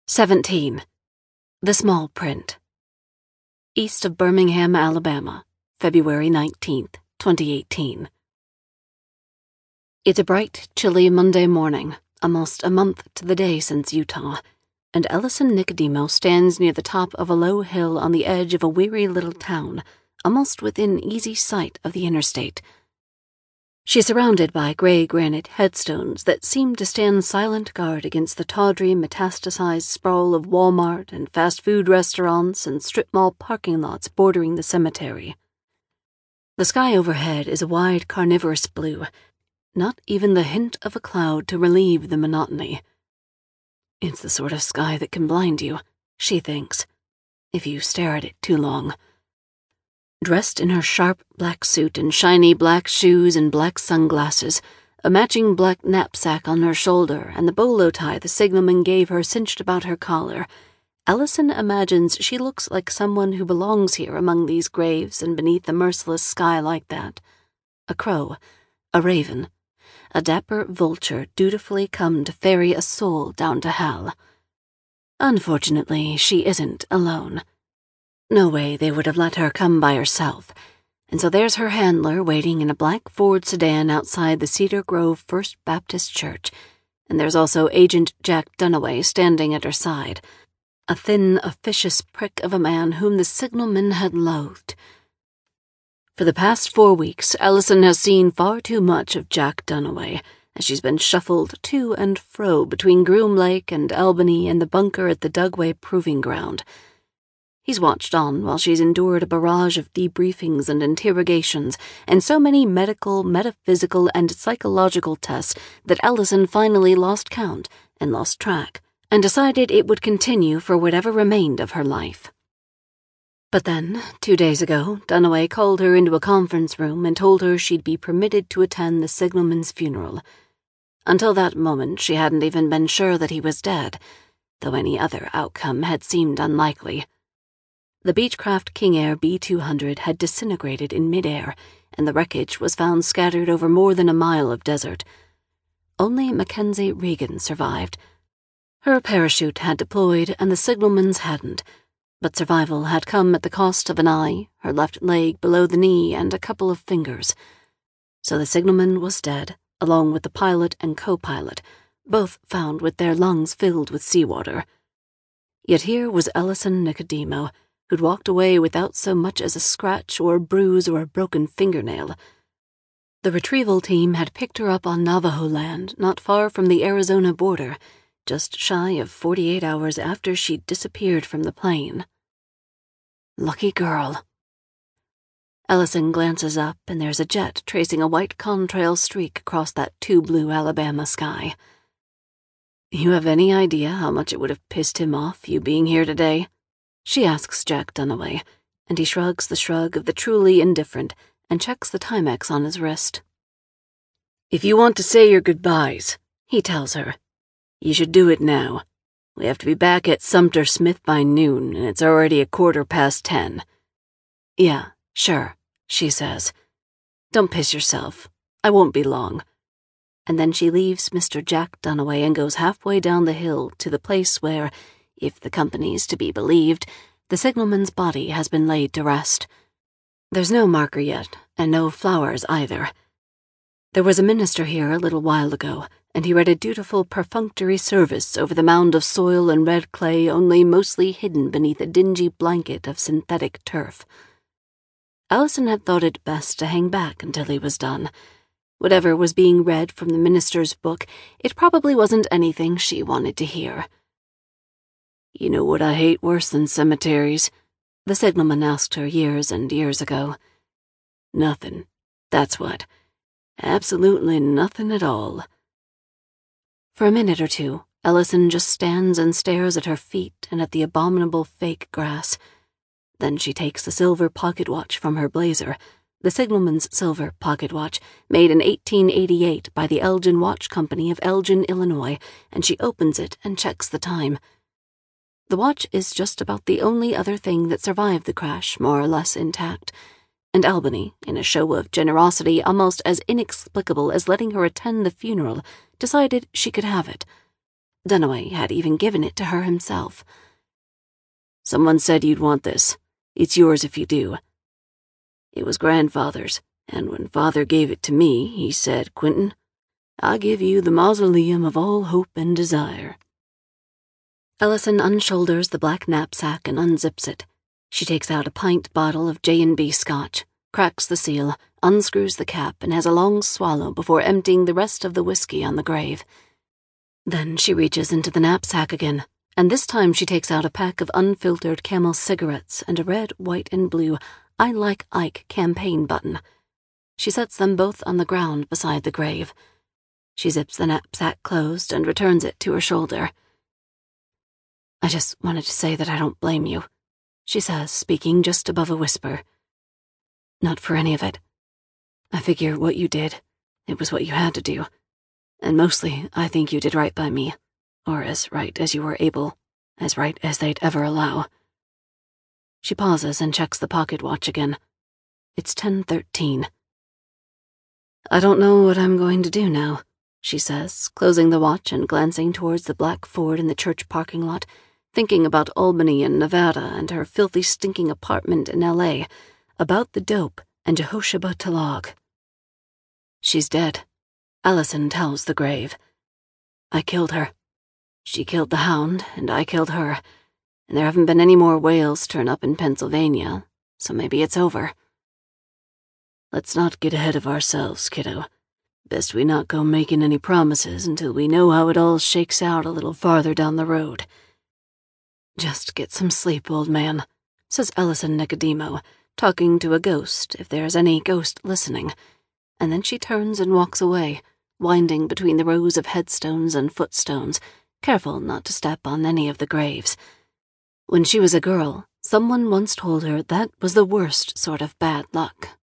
17. The Small Print. East of Birmingham, Alabama, February 19th, 2018. It's a bright, chilly Monday morning, almost a month to the day since Utah, and Ellison Nicodemo stands near the top of a low hill on the edge of a weary little town, almost within easy sight of the interstate. She's surrounded by gray granite headstones that seem to stand silent guard against the tawdry, metastasized sprawl of Walmart and fast food restaurants and strip mall parking lots bordering the cemetery. The sky overhead is a wide, carnivorous blue, not even the hint of a cloud to relieve the monotony. It's the sort of sky that can blind you, she thinks, if you stare at it too long. Dressed in her sharp black suit and shiny black shoes and black sunglasses, a matching black knapsack on her shoulder and the bolo tie the signalman gave her cinched about her collar, Ellison imagines she looks like someone who belongs here among these graves and beneath the merciless sky like that. A crow, a raven, a dapper vulture dutifully come to ferry a soul down to hell. Unfortunately, she isn't alone. No way they would have let her come by herself, and so there's her handler waiting in a black Ford sedan outside the Cedar Grove First Baptist Church, and there's also Agent Jack Dunaway standing at her side, a thin, officious prick of a man whom the signalman had loathed. For the past 4 weeks, Ellison has seen far too much of Jack Dunaway, as she's been shuffled to and fro between Groom Lake and Albany and the bunker at the Dugway Proving Ground. He's watched on while she's endured a barrage of debriefings and interrogations and so many medical, metaphysical, and psychological tests that Ellison finally lost count and lost track and decided it would continue for whatever remained of her life. But then, 2 days ago, Dunaway called her into a conference room and told her she'd be permitted to attend the signalman's funeral. Until that moment, she hadn't even been sure that he was dead, though any other outcome had seemed unlikely. The Beechcraft King Air B-200 had disintegrated in midair, and the wreckage was found scattered over more than a mile of desert. Only Mackenzie Regan survived. Her parachute had deployed, and the signalman's hadn't, but survival had come at the cost of an eye, her left leg below the knee, and a couple of fingers. So the signalman was dead, along with the pilot and co-pilot, both found with their lungs filled with seawater. Yet here was Ellison Nicodemo, who'd walked away without so much as a scratch or a bruise or a broken fingernail. The retrieval team had picked her up on Navajo land, not far from the Arizona border, just shy of 48 hours after she'd disappeared from the plane. Lucky girl. Ellison glances up, and there's a jet tracing a white contrail streak across that too-blue Alabama sky. You have any idea how much it would have pissed him off, you being here today? She asks Jack Dunaway, and he shrugs the shrug of the truly indifferent and checks the Timex on his wrist. If you want to say your goodbyes, he tells her, you should do it now. We have to be back at Sumter Smith by noon, and it's already 10:15. Yeah, sure, she says. Don't piss yourself. I won't be long. And then she leaves Mr. Jack Dunaway and goes halfway down the hill to the place where, if the company's to be believed, the signalman's body has been laid to rest. There's no marker yet, and no flowers either. There was a minister here a little while ago, and he read a dutiful perfunctory service over the mound of soil and red clay only mostly hidden beneath a dingy blanket of synthetic turf. Ellison had thought it best to hang back until he was done. Whatever was being read from the minister's book, it probably wasn't anything she wanted to hear. You know what I hate worse than cemeteries? The signalman asked her years and years ago. Nothing. That's what. Absolutely nothing at all. For a minute or two, Ellison just stands and stares at her feet and at the abominable fake grass. Then she takes the silver pocket watch from her blazer, the signalman's silver pocket watch, made in 1888 by the Elgin Watch Company of Elgin, Illinois, and she opens it and checks the time. The watch is just about the only other thing that survived the crash, more or less intact, and Albany, in a show of generosity almost as inexplicable as letting her attend the funeral, decided she could have it. Dunaway had even given it to her himself. "Someone said you'd want this. It's yours if you do. It was grandfather's, and when father gave it to me, he said, 'Quentin, I give you the mausoleum of all hope and desire.'" Ellison unshoulders the black knapsack and unzips it. She takes out a pint bottle of J&B Scotch, cracks the seal, unscrews the cap, and has a long swallow before emptying the rest of the whiskey on the grave. Then she reaches into the knapsack again, and this time she takes out a pack of unfiltered Camel cigarettes and a red, white, and blue "I Like Ike" campaign button. She sets them both on the ground beside the grave. She zips the knapsack closed and returns it to her shoulder. "I just wanted to say that I don't blame you," she says, speaking just above a whisper. "Not for any of it. I figure what you did, it was what you had to do. And mostly, I think you did right by me, or as right as you were able, as right as they'd ever allow." She pauses and checks the pocket watch again. It's 10:13. "I don't know what I'm going to do now," she says, closing the watch and glancing towards the black Ford in the church parking lot, thinking about Albany and Nevada and her filthy stinking apartment in L.A., about the dope and Jehoshaphat Talag. She's dead, Ellison tells the grave. "I killed her. She killed the hound, and I killed her, and there haven't been any more whales turn up in Pennsylvania, so maybe it's over. Let's not get ahead of ourselves, kiddo. Best we not go making any promises until we know how it all shakes out a little farther down the road." "Just get some sleep, old man," says Ellison Nicodemo, talking to a ghost if there's any ghost listening, and then she turns and walks away, winding between the rows of headstones and footstones, careful not to step on any of the graves. When she was a girl, someone once told her that was the worst sort of bad luck.